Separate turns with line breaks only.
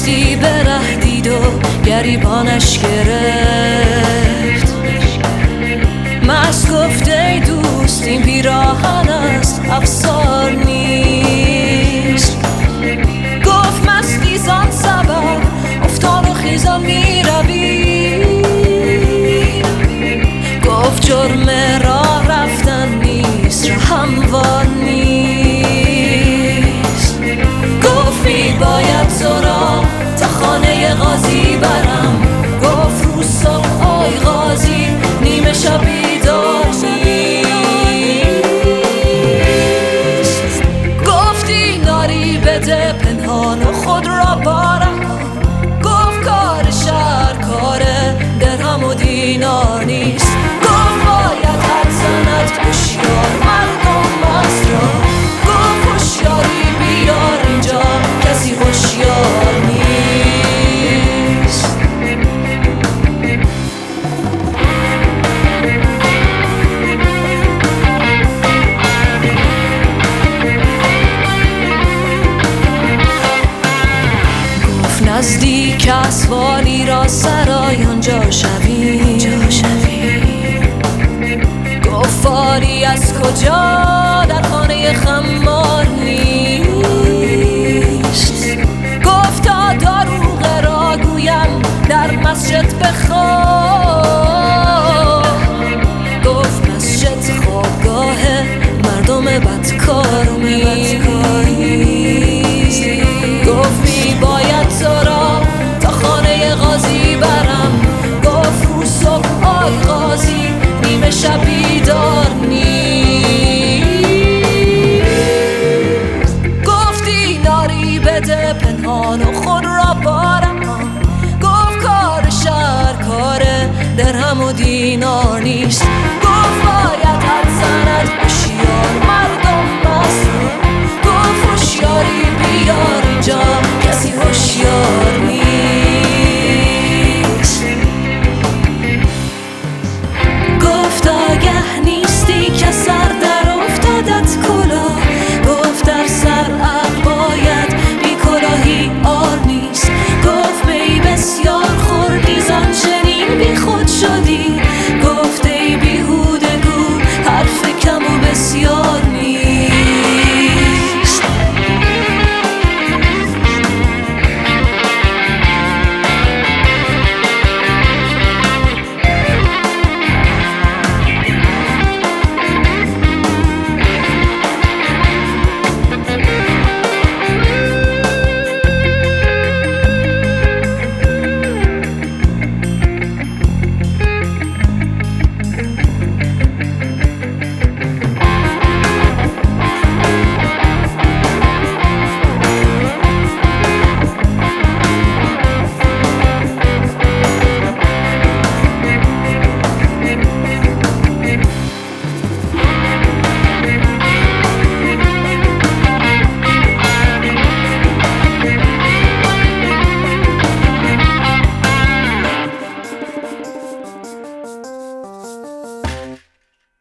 دوستی به ره دید و گریبانش گرفت. مست گفت ای دوست این پیراهن است افسار نیست. گفت مستی زان سبب افتان و خیزان می روی. گفت جرم راه رفتن نیست راه هموار نیست. گفت می باید تو را تا خانه قاضی برم. گفت رو صبح آی قاضی نیمه شب بیدار نیست. گفتی ناری بده پنهان و خود را بارم. گفت کار شهر کار درهم و دینار نیست. گفت باید حد زند هوشیار مردم مست را. گفت هوشیاری بیار اینجا کسی هوشیار نیست. گفت نزدیک اسواری را سرای آنجا شوی. گفت فاری از کجا در خانه خمار نیست. گفت تا داروغ را گویم در مسجد بخواب. گفت مسجد خوابگاه مردم بدکار نیست.